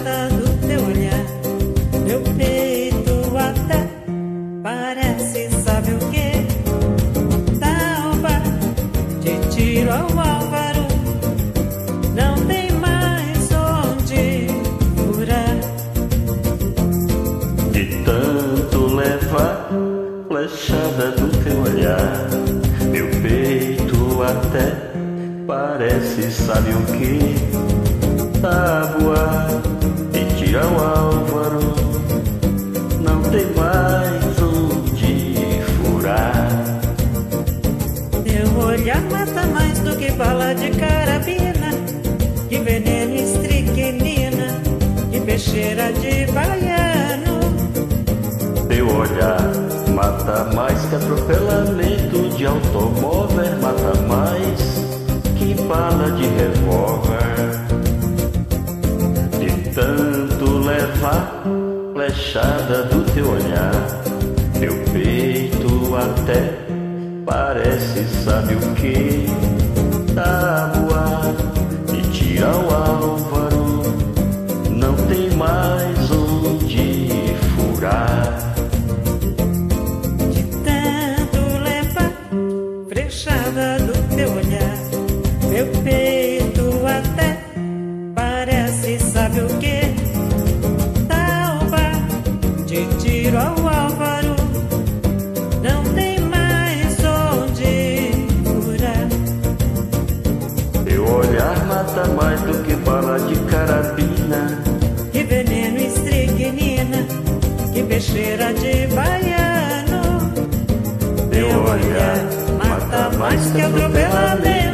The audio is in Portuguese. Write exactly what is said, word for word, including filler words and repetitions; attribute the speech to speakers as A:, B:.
A: flechada do teu olhar. Meu peito até parece, sabe o quê? Talba de tiro ao álvaro, não tem mais onde furar.
B: De tanto levar flechada do teu olhar, meu peito até parece, sabe o que? Tábua e tira o álvaro, não tem mais onde furar.
A: Teu olhar mata mais do que bala de carabina, que veneno estricnina, que peixeira de baiano.
B: Teu olhar mata mais que atropelamento de automóvel, mata mais que bala de revólver. De tanto levar flechada do teu olhar, meu peito até parece, sabe o que? Tábua e tira o álvaro, não tem mais onde furar.
A: De tanto levar flechada do teu olhar, meu peito até parece, sabe o que? Talba de tiro ao álvaro, não tem mais onde furar.
B: Teu olhar mata mais do que bala de carabina,
A: Que veneno estricnina, que peixeira de baiano.
B: teu olhar mata mais que atropelamento